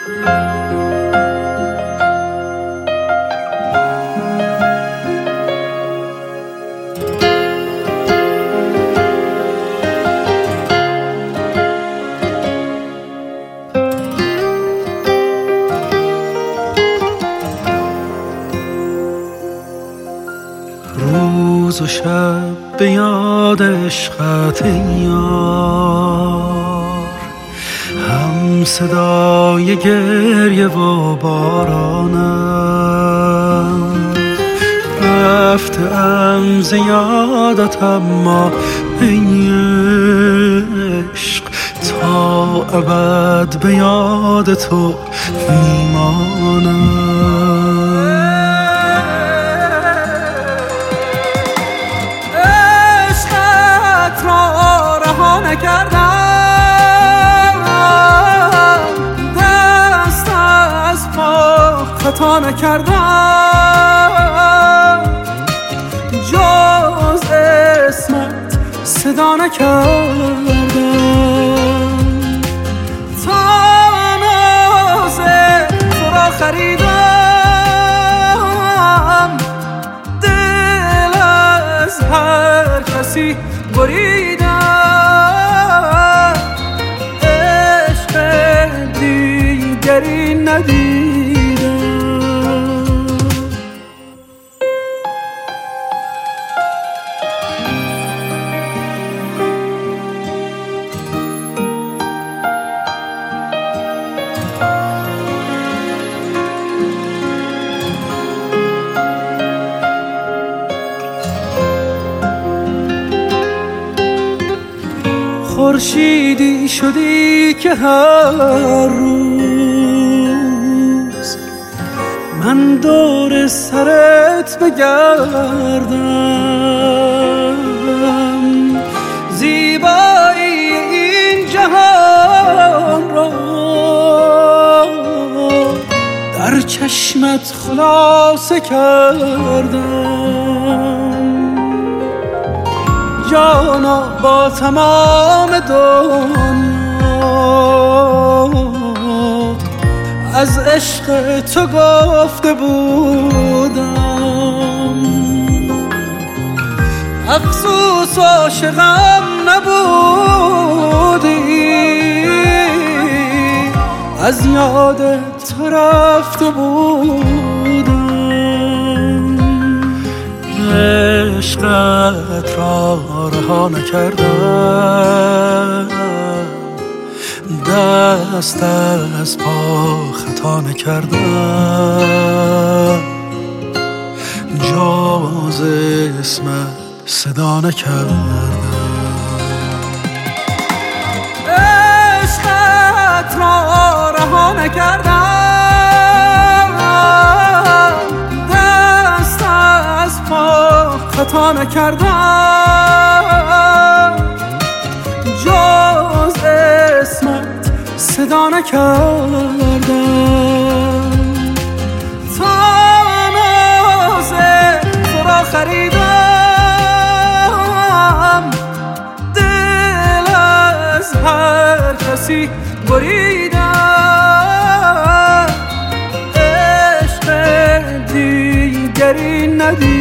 روز و شب به یاد عشقت یار، هم صدای گریه و بارانم. رفتم ز یادت اما ای عشق، تا ابد به یاد تو میمانم. نکردم دست از پا خطا نکردم، جز اسمت صدا نکردم. تا ناز تو را خریدم، دل از هر کسی بریدم. دیگری ندیدم. خورشیدی شدی که هر روز من دور سرت بگردم. زیبایی این جهان را در چشمت خلاصه کردم. جانا با تمام دنیا از عشق تو گفته بودم. افسوس عاشقم نبودی، از یاد تو رفته بودم. عشقت را رها نکردم، دست از پا خطا نکردم، جز اسمت صدا نکردم. عشقت را رها نکردم، دست از پا خطا نکردم، جز اسمت صدا نکردم. تا ناز تو را خریدم، دل از هر کسی بریدم. عشق دیگری ندیدم.